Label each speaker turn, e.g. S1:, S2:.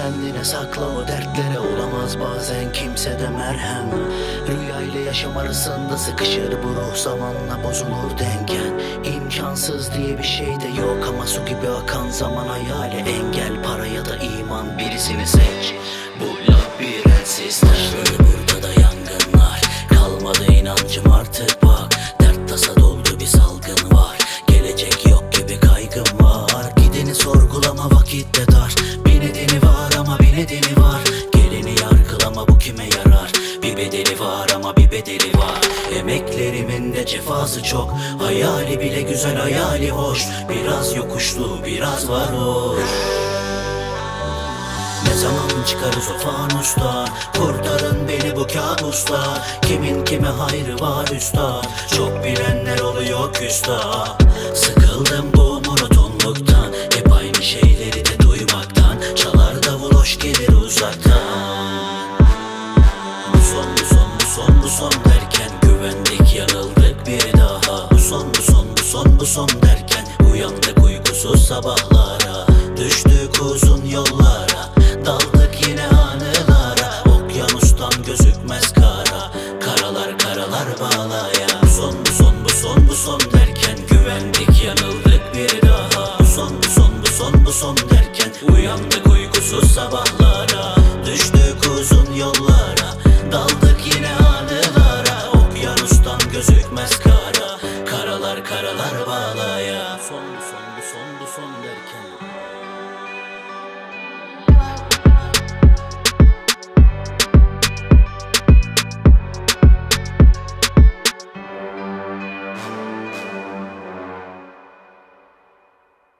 S1: kendine sakla, o dertlere olamaz bazen kimse de merhem. Rüya ile yaşam arasında sıkışır bu ruh, zamanla bozulur dengen. İmkansız diye bir şey de yok ama su gibi akan zaman hayali engel. Para ya da iman, birisini seç, bu labirentsiz taşları. Burada da yangınlar, kalmadı inancım artık bak. Dert tasa doldu, bir salgın var, gelecek yok gibi kaygım var. Gideni sorgulama, vakit de dar, bir nedeni var ama bir nedeni var. Geleni yargılama, bu kime yarar, bir bedeli var ama bir bedeli var. Emeklerimin de cefası çok, hayali bile güzel, hayali hoş. Biraz yokuşlu, biraz varoş. Ne zaman çıkarız o fanustan, kurtarın beni bu kabustan. Kimin kime hayrı var üstad, çok bilenler oluyor küstah. Sıkıldım bu monotonluktan, hep aynı şeyleri de duymaktan. Çalar davul hoş gelir uzaktan. Bu son, bu son, bu son, bu son derken güvendik, yanıldık bir daha. Bu son, bu son, bu son, bu son derken uyandık uykusuz sabahlara. Düştük uzun yollara, daldık yine anılara. Okyanustan gözükmez kara, karalar karalar bağlaya. Bu son, bu son, bu son, bu son derken güvendik, yanıldık bir daha. Bu son, bu son, bu son, bu son derken uyandık uykusuz sabahlara.